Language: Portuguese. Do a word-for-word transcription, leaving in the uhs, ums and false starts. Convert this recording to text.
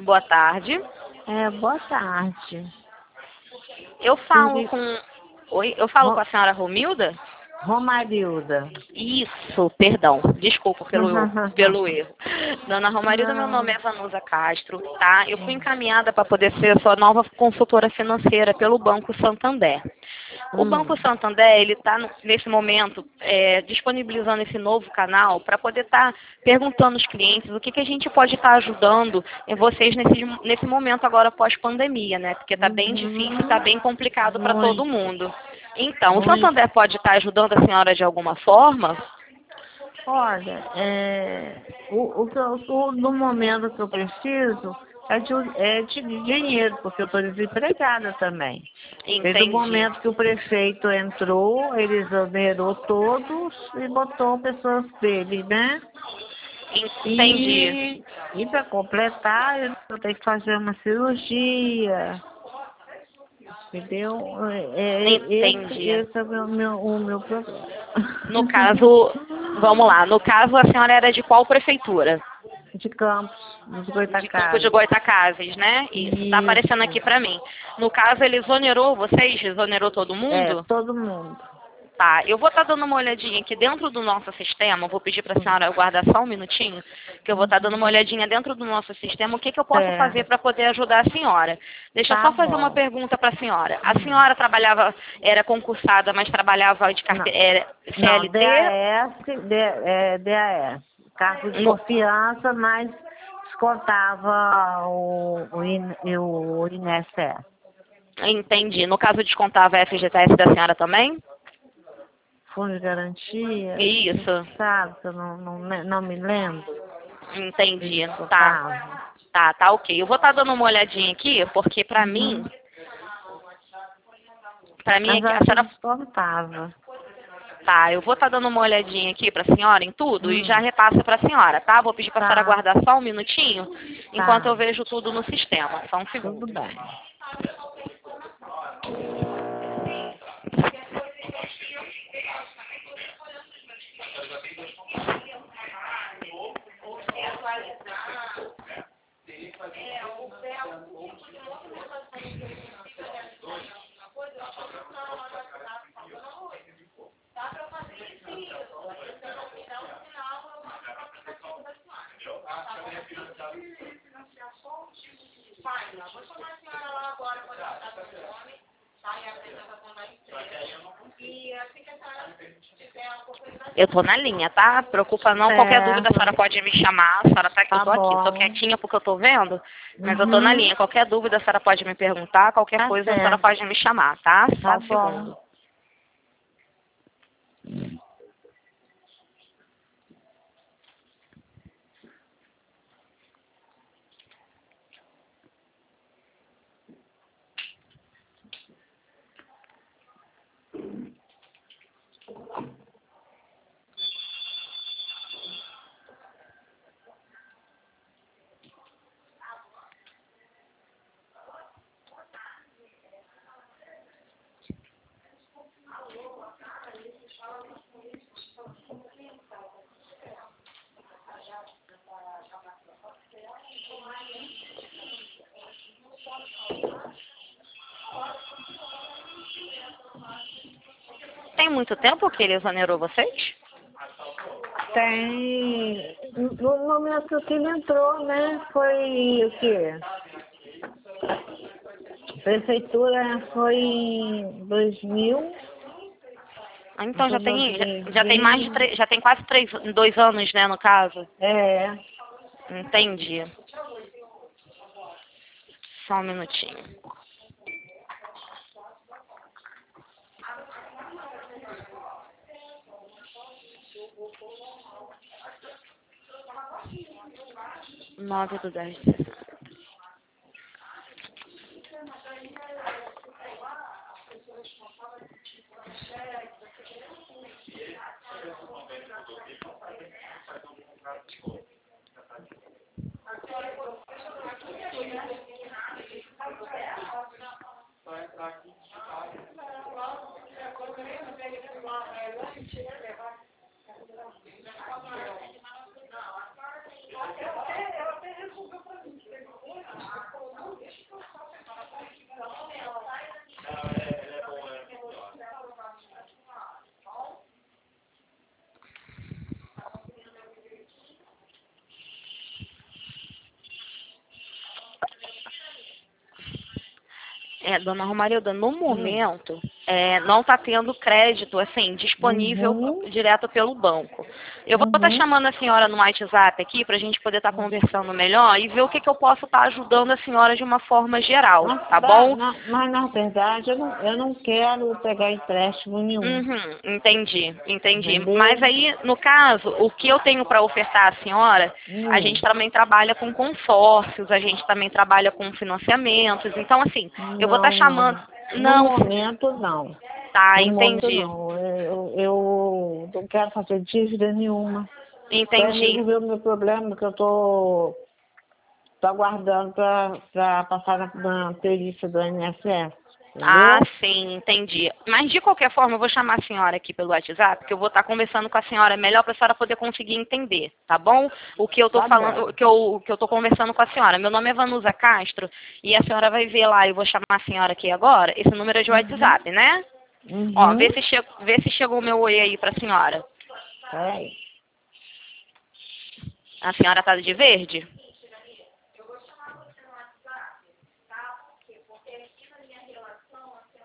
Boa tarde. É, boa tarde. Eu falo Sim. com... Oi, eu falo Ro- com a senhora Romilda? Romarilda. Isso, perdão. Desculpa pelo, pelo erro. Dona Romarilda, meu nome Não. é Vanusa Castro, tá? Eu fui encaminhada para poder ser sua nova consultora financeira pelo Banco Santander. O Banco Hum. Santander, ele está, nesse momento, é, disponibilizando esse novo canal para poder estar perguntando aos clientes o que, que a gente pode estar ajudando em vocês nesse, nesse momento agora pós-pandemia, né? Porque está bem difícil, está Uhum. bem complicado para todo Muito, mundo. Então, o muito. Santander pode estar ajudando a senhora de alguma forma? Olha, é, o, o, que eu- o, no momento que eu preciso é de, é de dinheiro, porque eu estou desempregada também. Desde o Entendi. momento que o prefeito entrou, ele exonerou todos e botou pessoas dele, né? Entendi. E, e para completar, eu tenho que fazer uma cirurgia, entendeu? É, é- esse, Entendi. esse é o meu, meu, o meu problema. No caso, vamos lá, no caso a senhora era de qual prefeitura? De Campos, dos De Campo de Goitacazes. Goitacazes, né? Isso, tá aparecendo aqui Isso. pra mim. No caso, ele exonerou vocês? Exonerou todo É, mundo? todo mundo. Tá, eu vou estar dando uma olhadinha aqui dentro do nosso sistema, vou pedir para a senhora aguardar só um minutinho, que eu vou estar dando uma Uhum. olhadinha dentro do nosso sistema, o que, que eu posso fazer Certo. para poder ajudar a senhora. Deixa eu Tá só fazer uma bom. pergunta para a senhora. A Hum. senhora trabalhava, era concursada, mas trabalhava de Não, carteira, era não, C L T? D A S, D, é, D A S. Cargo de No- confiança, mas descontava o, o, I- o I N S S. Entendi. No caso, descontava a F G T S da senhora também? Fundo de garantia, Isso, sabe, que eu não, não, me- não me lembro. entendi. Eles Tá, botavam. tá, tá ok. Eu vou estar dando uma olhadinha aqui, porque pra mim, Uhum. pra mim Mas aqui, a acho que senhora. descontava. Tá, eu vou estar dando uma olhadinha aqui pra senhora em tudo e já Hum, repasso pra senhora, tá? Vou pedir pra senhora tá, aguardar só um minutinho, enquanto eu tá. vejo tudo no sistema. Só um Tudo segundo. bem. Eu tô na linha, tá? Preocupa não. Qualquer dúvida a senhora Certo. pode me chamar. A senhora tá, eu Tá tô aqui, tô bom. quietinha porque eu tô vendo, mas eu tô na Uhum. linha. Qualquer dúvida a senhora pode me perguntar, qualquer Tá coisa a senhora certo. pode me chamar, tá? Só Tá um bom. segundo. Tem muito tempo que ele exonerou vocês? Tem. No momento que ele entrou, né? Foi o quê? Prefeitura foi em dois mil. Ah, então já Então, tem, já, já tem mais de dois mil e vinte. três, já tem quase três, dois anos, né, no caso. É. Entendi. Só um minutinho. Nove do dez. É, dona Romarilda, no Hum. momento, é, não está tendo crédito, assim, disponível Uhum. direto pelo banco. Eu vou estar Uhum. chamando a senhora no WhatsApp aqui para a gente poder estar conversando melhor e ver o que, que eu posso estar ajudando a senhora de uma forma geral, Mas, tá na, bom? na- mas, na verdade, eu não, eu não quero pegar empréstimo nenhum. Uhum, entendi, entendi. Mas Entendeu? aí, no caso, o que eu tenho para ofertar à senhora, a gente Hum. também trabalha com consórcios, a gente também trabalha com financiamentos. Então, assim, eu vou estar Não, chamando. não. No Não, momento, não. tá, No momento, entendi, não. Eu, eu não quero fazer dívida nenhuma. Para entendi. resolver o meu problema, que eu estou aguardando para passar na, na perícia do I N S S. Ah, Entendeu? sim, entendi. Mas de qualquer forma, eu vou chamar a senhora aqui pelo WhatsApp, porque eu vou estar conversando com a senhora melhor para a senhora poder conseguir entender, tá bom? O que eu tô Tá falando, bom. o que eu, o que eu tô conversando com a senhora. Meu nome é Vanusa Castro e a senhora vai ver lá, eu vou chamar a senhora aqui agora, esse número é de Uhum. WhatsApp, né? Ó, vê Uhum. se, che vê se chegou o meu oi aí pra senhora. Peraí. A senhora tá de verde?